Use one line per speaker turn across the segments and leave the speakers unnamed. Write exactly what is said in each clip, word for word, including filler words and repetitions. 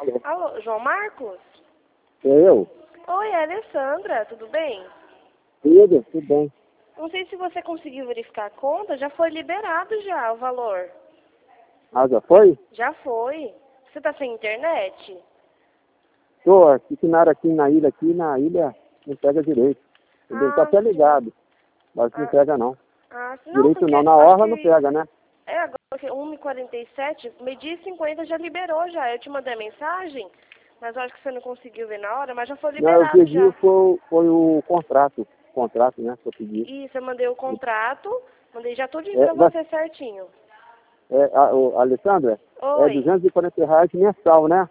Alô?
Alô, João Marcos?
Sou eu?
Oi, é a Alessandra, tudo bem?
Tudo, tudo bem.
Não sei se você conseguiu verificar a conta, já foi liberado já o valor.
Ah, já foi?
Já foi. Você tá sem internet?
Tô aqui que na área aqui na ilha, aqui na ilha não pega direito. Entendeu? Tá
Ah,
até
sim.
ligado, mas não
Ah,
pega não.
ah, sim. Não,
Direito
porque
não, na
acho
orla não
que
pega, né?
é agora que uma e quarenta e sete, meio-dia e cinquenta já liberou já. Eu te mandei a mensagem, mas eu acho que você não conseguiu ver na hora, mas já foi
Não, eu
liberado
pedi
já.
foi, foi o contrato, contrato, né, que eu pedi.
Isso, eu mandei o contrato, mandei já tudinho
É,
pra
vai-
você certinho.
é, a, o, Alessandra, é
Oi.
duzentos e quarenta reais mensal, né?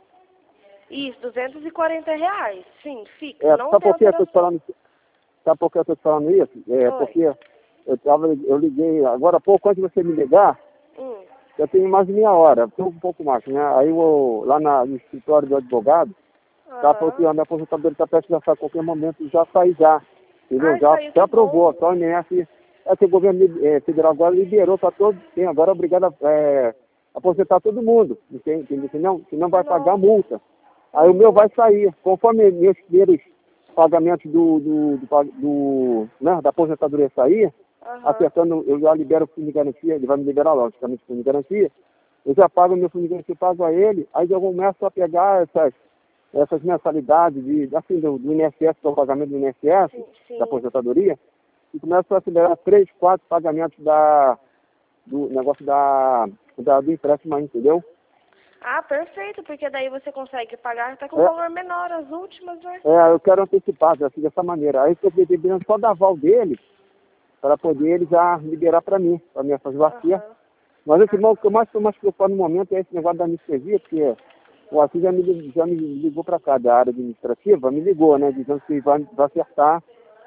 Isso, duzentos e quarenta reais. Sim, fica,
É,
não
sabe
tem
por que eu tô te
alteração.
falando, sabe por que eu tô te falando isso? É
Oi.
porque eu tava, eu liguei agora há pouco, antes de você me ligar,
Hum.
eu tenho mais de meia hora, tenho um pouco mais, né? Aí eu, lá na, no escritório do advogado, tá, falou que
Aham.
a minha aposentadoria está prestes a qualquer momento já sair já, entendeu?
Ah,
Já,
isso aí,
já
que bom.
aprovou, só o I N S, é que o governo eh, federal agora liberou para todos, tem agora é obrigado a eh, aposentar todo mundo, entende? Entende? Senão, senão vai pagar
Nossa.
multa. Aí o meu
Uhum.
vai sair, conforme meus primeiros pagamentos do, do, do, pag- do, né, da aposentadoria sair,
Aham.
acertando, eu já libero o fundo de garantia, ele vai me liberar logicamente o fundo de garantia, eu já pago o meu fundo de garantia, pago a ele, aí eu começo a pegar essas, essas mensalidades de, assim, do, do I N S S, que é o pagamento do I N S S,
Sim,
da
sim.
aposentadoria, e começo a acelerar três, quatro pagamentos da, do negócio da, da, do empréstimo aí, entendeu?
Ah, perfeito, porque daí você consegue pagar até com um
É,
valor menor as últimas, né?
é, eu quero antecipar, assim, dessa maneira. Aí eu estou dependendo só da aval dele, para poder ele já liberar para mim, para mim fazer o acerto.
Aham.
Mas esse irmão, o que eu mais estou mais preocupado no momento é esse negócio da anestesia, porque o Assis já me, li- já me ligou para cá da área administrativa, me ligou, né, dizendo que vai, vai acertar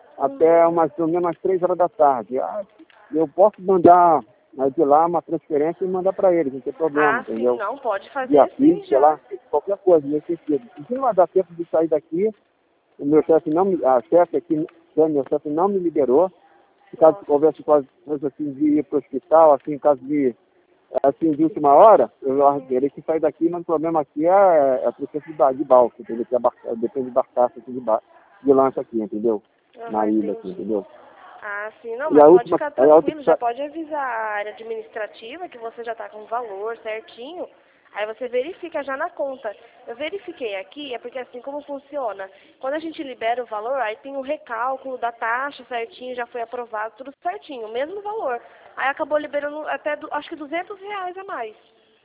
até
Uhum.
umas, pelo menos umas três horas da tarde. Ah, eu posso mandar né, de lá uma transferência e mandar para ele, não tem problema,
Ah, sim,
entendeu?
não, pode
Via
fazer sim
Pix, sei
já.
lá, qualquer coisa nesse sentido. E se não vai dar tempo de sair daqui, o meu chefe não me, a chefe aqui, né, meu chefe não me liberou. Se caso
Nossa.
houvesse coisa assim de ir para o hospital, assim, em caso de assim, de última hora, eu teria que sair daqui, mas o problema aqui é, é a presença de, ba- de balsa, entendeu? Que é barca, depende de barcaça, assim, de, ba, de lancha aqui, entendeu? Na
Aham,
ilha, aqui,
entendi.
entendeu?
Ah, sim, não,
E
mas
a
pode
última,
ficar
aí a outra
tranquilo,
que
já
sa-
pode avisar a área administrativa que você já está com o valor certinho, aí você verifica já na conta. Eu verifiquei aqui, é porque assim como funciona, quando a gente libera o valor, aí tem o recálculo da taxa certinho, já foi aprovado, tudo certinho, o mesmo valor. Aí acabou liberando até, du- acho que duzentos reais a mais.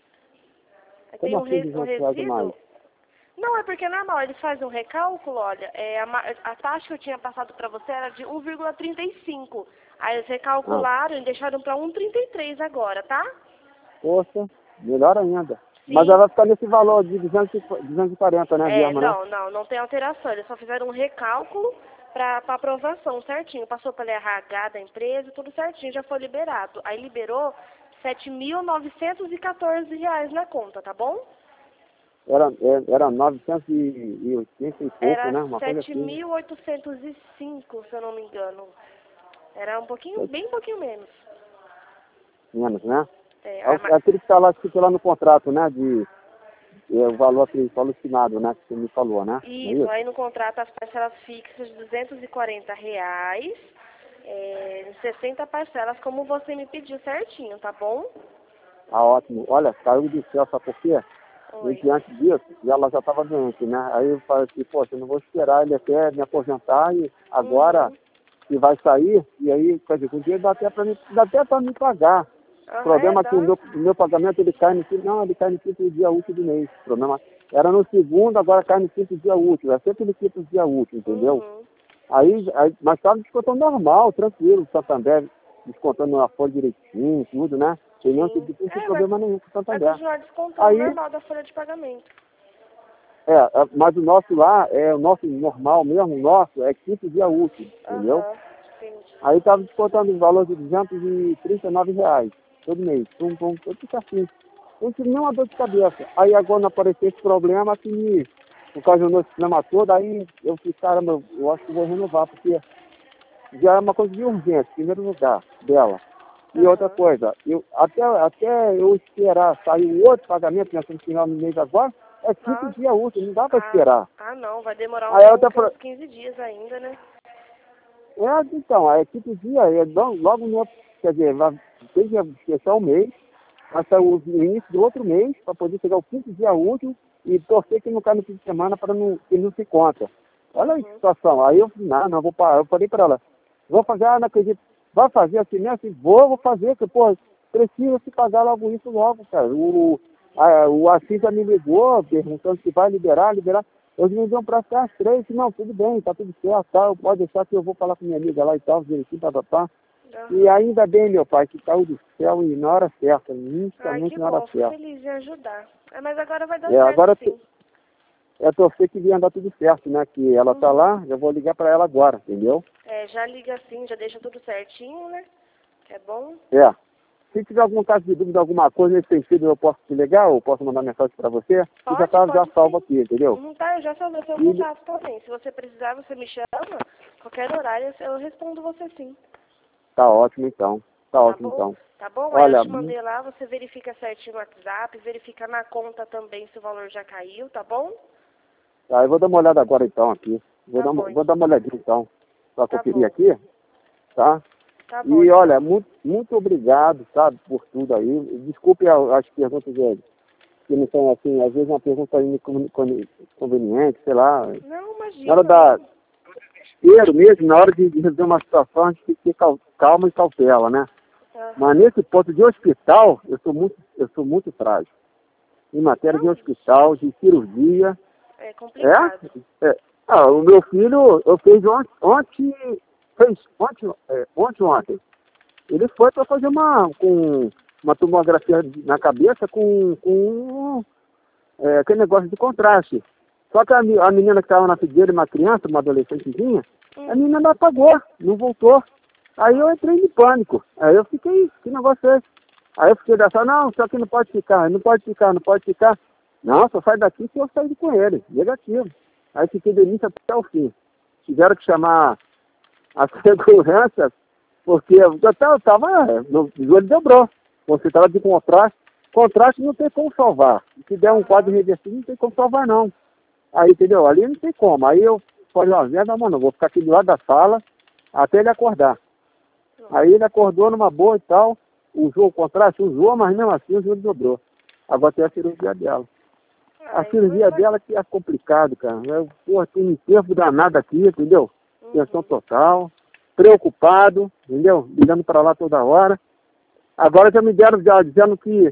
Aí tem
como
um,
assim
re, um
duzentos reais a mais?
resíduo. Não, é porque é normal, eles fazem um recálculo, olha, é, a, ma- a taxa que eu tinha passado para você era de um vírgula trinta e cinco. Aí eles
Ah,
recalcularam e deixaram para um vírgula trinta e três agora, tá?
poxa, melhor ainda. Mas ela
Sim.
vai ficar nesse valor de duzentos e duzentos e quarenta, né,
É,
Guilherme, né?
não, não, não tem alteração. Eles só fizeram um recálculo para aprovação certinho. Passou pela R H da empresa, tudo certinho, já foi liberado. Aí liberou sete mil novecentos e quatorze reais na conta, tá bom?
Era, é- era novecentos e oitenta e pouco,
Era
né? Uma coisa
sete
assim.
mil oitocentos e cinco, se eu não me engano. Era um pouquinho, bem pouquinho menos.
Menos, né?
É,
É
a
o-
ma-
é aquele que está lá escrito lá no contrato, né? De, é o valor que alucinado, né? Que você me falou, né? Não é
isso,
isso?
aí no contrato as parcelas fixas de duzentos e quarenta reais, é, em sessenta parcelas, como você me pediu certinho, tá bom?
Ah, ótimo. Olha, caiu do céu, sabe por quê? E
Oi.
diante disso, e ela já estava doente, né? Aí eu falei assim, poxa, eu não vou esperar ele até me aposentar e agora
Uhum.
que vai sair, e aí, quer dizer, com dinheiro dá até para me, dá até para me pagar. O
Aham, é,
problema é que o
dá.
meu, o meu pagamento ele cai no quinto, não, ele cai no quinto dia útil do mês. O problema era no segundo, agora cai no quinto dia útil, é sempre no quinto dia útil, entendeu?
Uhum.
Aí, aí mas estava descontando normal, tranquilo, o Santander descontando a folha direitinho, tudo, né? Sem nenhum tipo
Sim.
de não tem
É, vai,
problema nenhum com o
vai
Santander.
continuar descontando
Aí,
normal da folha de pagamento.
é, é, mas o nosso lá, é o nosso normal mesmo, o nosso é quinto dia útil, entendeu?
Aham, entendi.
Aí estava descontando o valor de duzentos e trinta e nove reais todo mês, pum, pum, tudo certinho. Não tive nenhuma dor de cabeça. Aí agora não apareceu esse problema que me ocasionou esse problema todo, aí eu fiz, caramba, eu, eu acho que vou renovar, porque já é uma coisa de urgência, em primeiro lugar, dela. E outra
Aham.
coisa, eu, até, até eu esperar sair o outro pagamento, que nós estamos final do mês agora, É quinze
Ah,
dias úteis, não dá pra
ah,
esperar.
ah, não, vai demorar
Aí a
uns,
outra
uns
falou,
quinze dias ainda, né?
é, então, é quinze dias, é logo logo no outro, quer dizer, vai, tem que esquecer um mês, até o início do outro mês, para poder chegar o quinze dia útil e torcer que não cai no fim de semana para não, que não se conta. Olha aí que
Uhum.
situação. Aí eu falei, não, não, vou parar. Eu falei para ela, vou fazer, ah, não acredito, vai fazer assim mesmo? Assim, vou, vou fazer, porque, pô, precisa se pagar logo isso logo, cara. O, a, o Assis já me ligou, perguntando se vai liberar, liberar. Eles me deu para ficar às três, disse, não, tudo bem, tá tudo certo, tá, pode deixar que eu vou falar com minha amiga lá e tal, direitinho, tá, tá, tá. E
Aham.
ainda bem, meu pai, que caiu do céu e na hora certa,
Ai, que
justamente na hora
bom, fico
certa.
feliz em ajudar. É, mas agora vai dar
É,
certo
agora
sim.
é torcer que venha dar tudo certo, né? Que ela tá
Uhum.
lá, eu vou ligar para ela agora, entendeu?
É, já liga assim, já deixa tudo certinho, né? Que é bom.
É. Se tiver algum caso de dúvida, alguma coisa nesse sentido, eu posso te ligar ou posso mandar mensagem para você? E já
Pode,
tá já
pode
salvo
sim.
aqui, entendeu?
Não tá, eu já salvei seu
E,
contato também. Se você precisar, você me chama. Qualquer horário eu respondo você sim.
tá ótimo então. Tá
Tá
ótimo
bom?
então.
Tá bom? Aí eu
Olha,
te mandei lá, você verifica certinho no WhatsApp, verifica na conta também se o valor já caiu, tá bom?
tá, eu vou dar uma olhada agora então aqui. Vou
Tá
dar uma,
bom,
vou dar uma olhadinha então, para
tá
conferir
bom.
aqui, tá?
Tá bom,
E olha,
então.
muito, muito obrigado, sabe, por tudo aí. Desculpe a- as perguntas velho, que não são assim, às vezes uma pergunta inconveniente, sei lá.
Não,
Na hora
imagina,
da
não.
desespero mesmo, na hora de de resolver uma situação, a gente tem que ter cal- calma e cautela, né? Mas
Aham.
nesse ponto de hospital, eu sou muito, eu sou muito frágil. Em matéria de
Não,
hospital, de cirurgia,
é complicado.
é? é. Ah, o meu filho, eu fiz ontem, ontem, fez ontem, é, ontem, ontem. Ele foi para fazer uma, com uma tomografia na cabeça com, com é, aquele negócio de contraste. Só que a, me- a menina que estava na figueira, uma criança, uma adolescentezinha, a
Hum.
menina não apagou, não voltou. Aí eu entrei em pânico. Aí eu fiquei, que negócio é esse? Aí eu fiquei dessa, não, só que não pode ficar, não pode ficar, não pode ficar. Não, só sai daqui se eu sair com ele, negativo. Aí fiquei delícia até o fim. Tiveram que chamar a segurança, porque eu estava, tava, meu joelho dobrou. Você estava de contraste, contraste não tem como salvar. Se der um quadro
Aham.
reversível, não tem como salvar, não. Aí, entendeu? Ali não tem como. Aí eu falei, ó, merda, mano, eu vou ficar aqui do lado da sala até ele acordar. Aí ele acordou numa boa e tal, usou o contraste, usou, mas mesmo assim o joelho dobrou. Agora tem a cirurgia dela. A
Ai, mas
cirurgia
vai.
dela que é complicado, cara. Eu, porra, tem um tempo danado aqui, entendeu? Tensão
Uhum.
total, preocupado, entendeu? Ligando para lá toda hora. Agora já me deram já dizendo que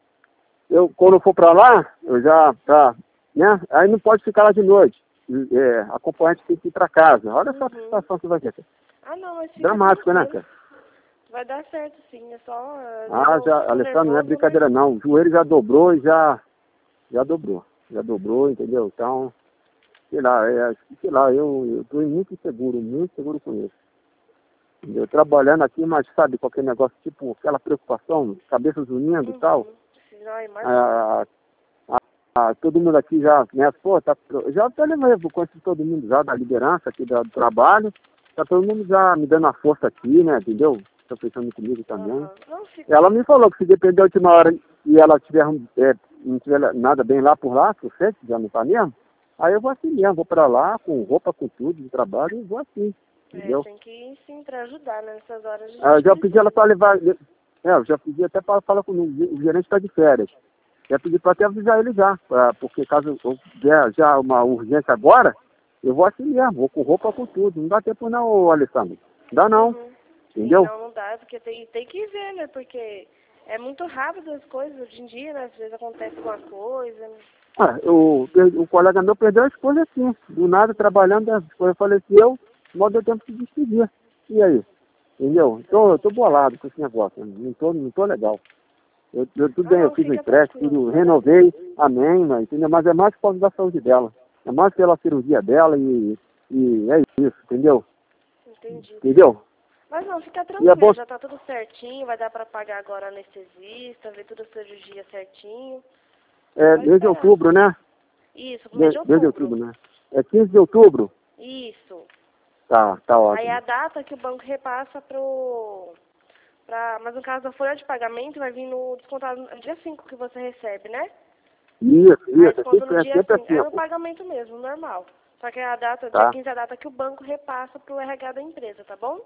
eu, quando eu for para lá, eu já, tá, né? Aí não pode ficar lá de noite. É, acompanhante tem que ir para casa. Olha só que
Uhum.
situação que vai ser.
Ah, não, mas fica
Dramático, né,
tranquilo.
cara?
Vai dar certo sim, é só, às vezes
Ah,
eu
já,
fico
Alessandro, não é
nervoso, né?
brincadeira não. O joelho já dobrou e já, já dobrou. Já dobrou, entendeu? Então, sei lá, é, sei lá, eu estou muito inseguro, muito seguro com isso. Eu trabalhando aqui, mas sabe, qualquer negócio, tipo, aquela preocupação, cabeça unindo e tal.
Uhum. Sim, não, imagina.
Ah, ah, ah, todo mundo aqui já, né, pô, tá, já até levei, conheci todo mundo já da liderança aqui do, do trabalho. Tá todo mundo já me dando a força aqui, né, entendeu? Tá pensando comigo também.
Aham. Não, fica.
Ela me falou que se depender da última hora e ela tiver, é, não tiver nada bem lá por lá, se você já não tá mesmo, aí eu vou assim mesmo, vou pra lá com roupa, com tudo de trabalho e vou assim,
É,
entendeu?
tem que ir sim pra ajudar, né? Nessas horas a
Ah, eu
gente
já pedi ela
precisa.
para levar, é, eu já pedi até para falar com o, o gerente está de férias. Já pedi para até avisar ele já, pra, porque caso eu der já uma urgência agora, eu vou assim mesmo, vou com roupa, com tudo. Não dá tempo não, ô, Alessandro. Não dá não,
Uhum. Sim,
entendeu?
não, não dá, porque tem, tem que ver, né? Porque é muito rápido as coisas hoje em dia, né? Às vezes acontece alguma coisa. Né?
Ah, o, o colega meu perdeu a esposa assim, do nada trabalhando, a esposa faleceu, mal deu tempo de se despedir. E aí? Entendeu? Tô, eu tô bolado com esse negócio, não tô, não tô legal. Eu, eu, tudo
Ah,
bem, eu
não,
fiz um
fica
empréstimo,
tranquilo,
tudo,
vai dar
renovei, amém, mas, entendeu? Mas é mais por causa da saúde dela. É mais pela cirurgia dela e, e é isso, entendeu?
entendi.
Entendeu?
Mas não, fica
E é bom,
tranquilo, já tá tudo certinho, vai dar pra pagar agora anestesista, ver tudo a cirurgia certinho.
é
Só
mês de
esperar.
outubro, né?
Isso, pro mês
De,
de
mês de
outubro.
outubro, né? É quinze de outubro?
Isso.
Tá, tá
Aí a
ótimo.
data que o banco repassa pro. Pra, mas no caso da folha de pagamento vai vir no descontado no dia cinco que você recebe, né?
Isso,
Aí
isso.
quando
Sempre,
no
é
dia
sempre
assim, é no
assim.
pagamento mesmo, normal. Só que a data,
Tá.
dia quinze é a data que o banco repassa pro R H da empresa, tá bom?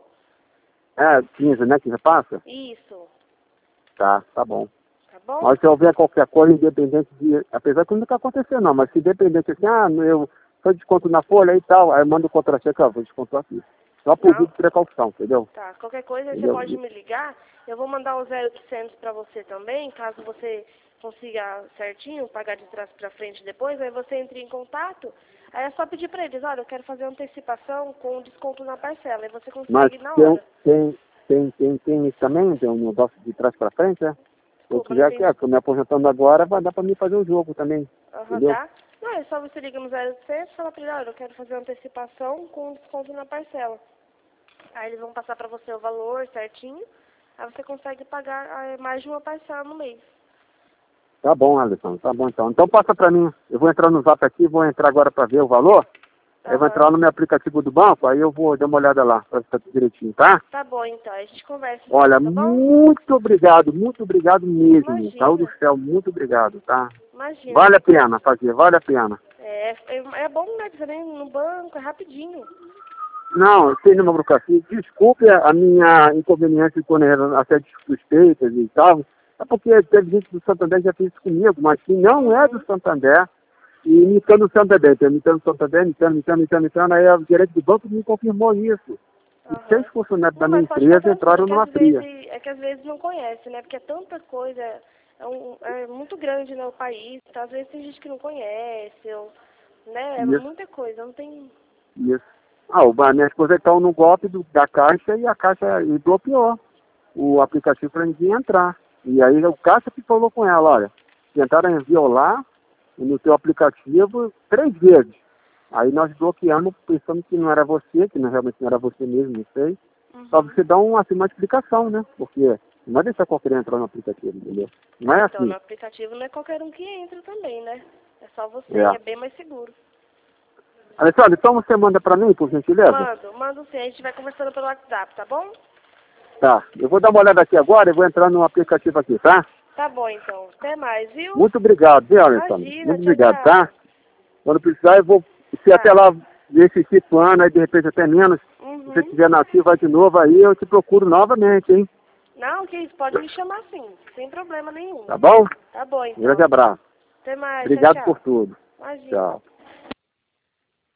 É, quinze, né, que já passa?
Isso,
Tá, tá bom.
tá bom?
Mas se houver qualquer coisa, independente de... Apesar que nunca aconteceu, não, mas se independente assim, ah, eu só desconto na folha e tal, aí manda o contra-cheque, ó, vou descontar aqui. Só por
Não.
vídeo de precaução, entendeu?
Tá, qualquer coisa você
Entendeu?
pode me ligar. Eu vou mandar o zero oitocentos pra você também, caso você consiga certinho, pagar de trás pra frente depois, aí você entra em contato, aí é só pedir pra eles, olha, eu quero fazer antecipação com desconto na parcela, aí você
Mas
consegue na
tem,
hora.
tem, tem, tem, tem isso também, tem um negócio de trás pra frente, né? Se eu
Desculpa, não
tiver aqui,
entendi.
ó, que eu me aposentando agora, vai dar pra mim fazer um jogo também,
Aham,
entendeu?
tá? Não, é só você liga no zero oitocentos e fala pra ele, olha, eu quero fazer antecipação com desconto na parcela. Aí eles vão passar pra você o valor certinho, aí você consegue pagar ah, mais de uma parcela no mês.
Tá bom, Alessandro, tá bom então. Então passa pra mim, eu vou entrar no Zap aqui, vou entrar agora pra ver o valor, aí eu vou
Aham.
entrar lá no meu aplicativo do banco, aí eu vou dar uma olhada lá, pra ficar tudo direitinho, tá?
Tá bom, então. A gente conversa
Olha,
então, tá bom?
muito obrigado, muito obrigado mesmo, Raul do
Imagina,
céu, muito obrigado, tá?
imagina.
Vale a pena fazer, vale a pena.
É, é, é bom, né? Que você vem no banco, é rapidinho.
Não, eu tenho uma burocracia. Desculpe a a minha inconveniência quando eram até suspeitas e tal. É porque teve gente do Santander que já fez isso comigo, mas que não é do
Uhum.
Santander, e imitando o Santander, então, imitando o Santander, imitando, imitando, imitando, imitando, aí o gerente do banco me confirmou isso. E seis
Aham.
funcionários da
Não,
minha
mas pode ficar
empresa
tranquilo,
entraram
que
numa
às
fria.
vezes, é que às vezes não conhece, né? Porque é tanta coisa, é, um, é muito grande, né, o país, então às vezes tem gente que não conhece, ou, né? É
Isso,
muita coisa, não tem...
isso. Ah, o, a minha esposa estava no golpe do, da Caixa e a Caixa e bloqueou o aplicativo para ninguém entrar. E aí o Caixa que falou com ela, olha, tentaram violar no teu aplicativo três vezes. Aí nós bloqueamos pensando que não era você, que não, realmente não era você mesmo, não sei. Só
Uhum.
você dá um, assim, uma explicação, né? Porque não é deixar qualquer um entrar no aplicativo, entendeu? Não é
Então, no
assim.
aplicativo não é qualquer um que entra também, né? É só você,
É.
é bem mais seguro.
Alessandro, então você manda para mim, por gentileza?
Mando, mando sim, a gente vai conversando pelo WhatsApp, tá bom?
Tá. Eu vou dar uma olhada aqui agora e vou entrar no aplicativo aqui, tá?
Tá bom, então. Até mais, viu?
Muito obrigado, viu, Alessandro?
Imagina,
Muito
tchau,
obrigado,
tchau.
tá? Quando precisar, eu vou, se
Tá.
até lá ver esse tipo ano, aí de repente até menos, se você
Uhum.
estiver nativo de novo, aí eu te procuro novamente, hein?
Não, que isso, pode me chamar sim, sem problema nenhum.
Tá bom?
Tá bom,
Um grande
então.
abraço.
Até mais, tchau,
Obrigado
tchau.
por tudo.
Imagina.
Tchau.